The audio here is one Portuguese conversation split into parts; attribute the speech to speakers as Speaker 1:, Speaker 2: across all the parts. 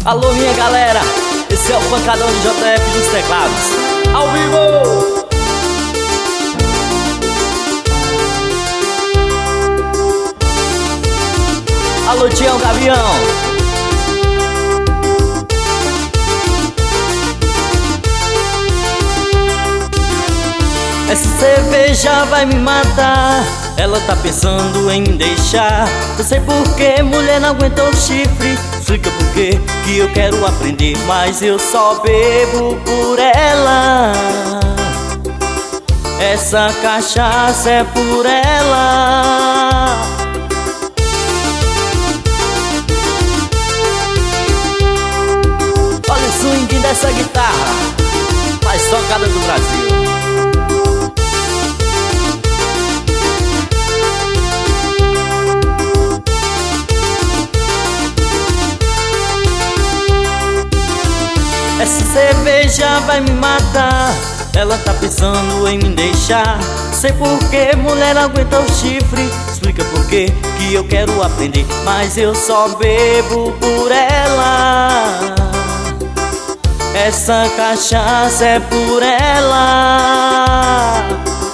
Speaker 1: Alô minha galera, esse é o pancadão de JF dos teclados, ao vivo! Alô Tião Gavião. Essa cerveja vai me matar, ela tá pensando em me deixar. Eu sei por que mulher não aguenta o chifre. Explica por que eu quero aprender, mas eu só bebo por ela. Essa cachaça é por ela. Olha o swing dessa guitarra mais tocada do Brasil. Essa cerveja vai me matar, ela tá pensando em me deixar. Sei por que mulher não aguenta o chifre. Explica por que eu quero aprender, mas eu só bebo por ela. Essa cachaça é por ela.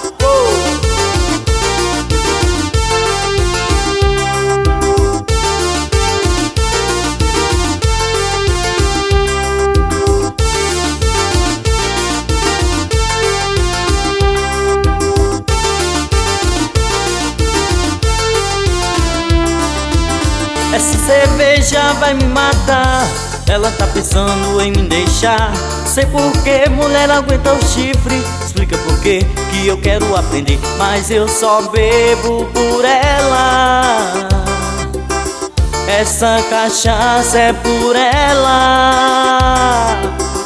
Speaker 1: Essa cerveja vai me matar, ela tá pensando em me deixar. Sei por que mulher não aguenta o chifre. Explica por que eu quero aprender, mas eu só bebo por ela. Essa cachaça é por ela.